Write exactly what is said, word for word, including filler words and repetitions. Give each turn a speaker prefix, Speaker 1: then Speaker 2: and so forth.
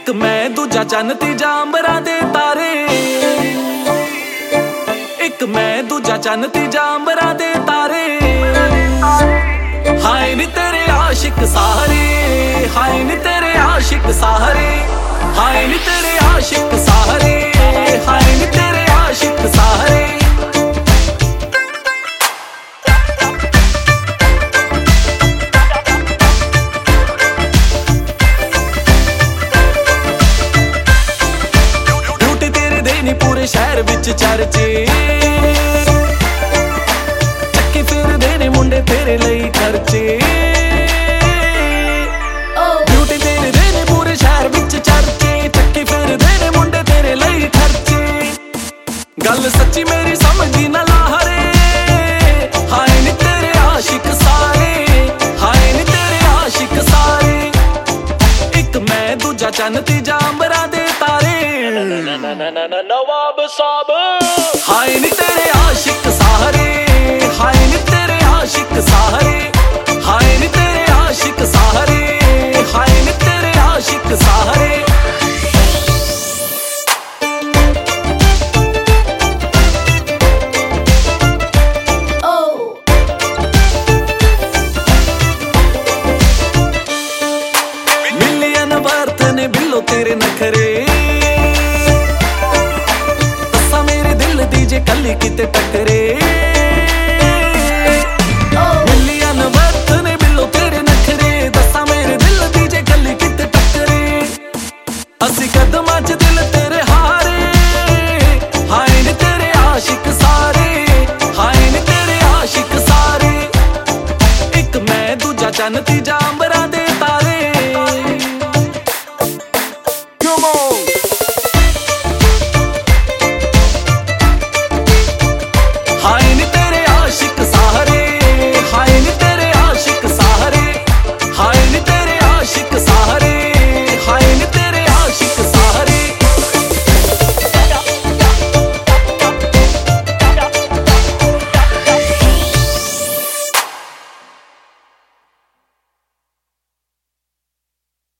Speaker 1: ਇੱਕ ਮੈਂ ਦੂਜਾ ਚੰਨ ਤੀਜਾ ਅੰਬਰਾਂ ਦੇ ਤਾਰੇ, ਇੱਕ ਮੈਂ ਦੂਜਾ ਚੰਨ ਤੀਜਾ ਅੰਬਰਾਂ ਦੇ ਤਾਰੇ। ਹਾਏ ਨੀ ਤੇਰੇ ਆਸ਼ਿਕ ਸਾਰੇ, ਹਾਏ ਨੀ ਤੇਰੇ ਆਸ਼ਿਕ ਸਾਰੇ, ਹਾਏ ਨੀ ਤੇਰੇ ਆਸ਼ਿਕ ਸਾਰੇ, ਹਾਏ ਨੀ ਤੇਰੇ ਆਸ਼ਿਕ ਸਾਰੇ। पूरे शहर विच चर्चे चक्की फिरदे ने मुंडे तेरे लई खर्चे, ब्यूटी तेरे दे ने पूरे शहर विच चर्चे चक्की फिरदे ने मुंडे तेरे लई खर्चे। गल सच्ची मेरी समझी ना लाहरे, हाय नी तेरे आशिक सारे, हाय नी तेरे आशिक सारे। एक मैं दूजा चन्न तीजा अंबरां दे तारे, नवाब साहब। हाय नी तेरे आशिक सारे, हाय नी तेरे आशिक सारे, हाय नी तेरे आशिक सारे, हाय नी तेरे आशिक सारे। मिलियन वर्थ ने बिल्लो तेरे नखरे, कली किते टकरे।